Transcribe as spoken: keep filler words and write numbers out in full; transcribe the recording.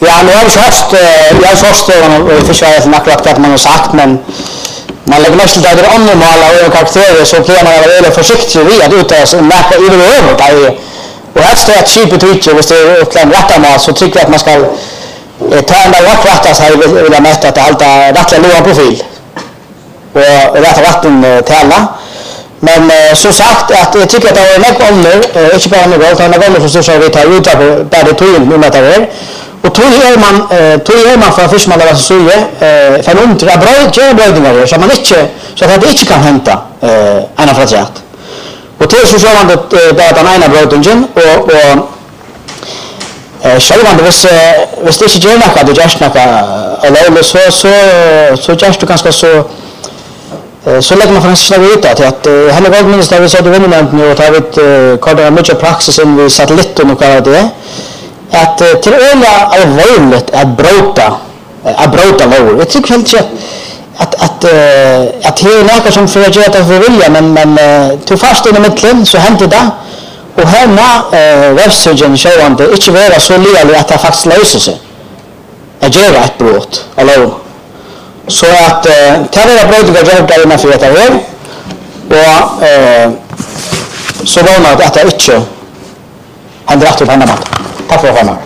Ja, nu har vi först, jag har först och försöker för akkurat att man har sagt, men man lägger mest till att det är annormala och karaktärer så blir man väldigt försiktig vid att uttala sig märka i det övrigt. Och här står ett skipet utgör, hvis det är upplägg rättamal så tycker jag att man ska ta en dag och rätta sig vill jag mäta att allt är rättliga låga profil och rätta vatten till alla. Men eh, som sagt, att jag tycker att det är mycket ålder, eh, inte bara några, utan det är ålder som så vi tar ut på bättre tog nu med det här. Och tog gör man, eh, tog gör man för att först man lägger sig eh, för en undra bra brödningar så man inte, så att det inte kan hämta eh, ena för rätt. Och till så kör man det där den ena brödningen och, och eh, själva hvis, hvis det inte gör något, det görs något eller så, så, så görs det ganska så så lägger man faktiskt snabbt ut att att henne var minst där vi sa det vinnande nu och tar vi kodar mycket praxis in vid satelliten och kallar det att till öla allvarligt att bråta att bråta lov. Jag tycker helt att att att det är något som för att göra för vilja men men till fast i mitten så händer det och hemma webbsurgeon show on det inte vara så lite att det faktiskt löser sig. Jag gör ett brott alone. Så att eh, ta det bra att jag där innan för det här och eh, så var det att det inte händer att det händer. Tack för att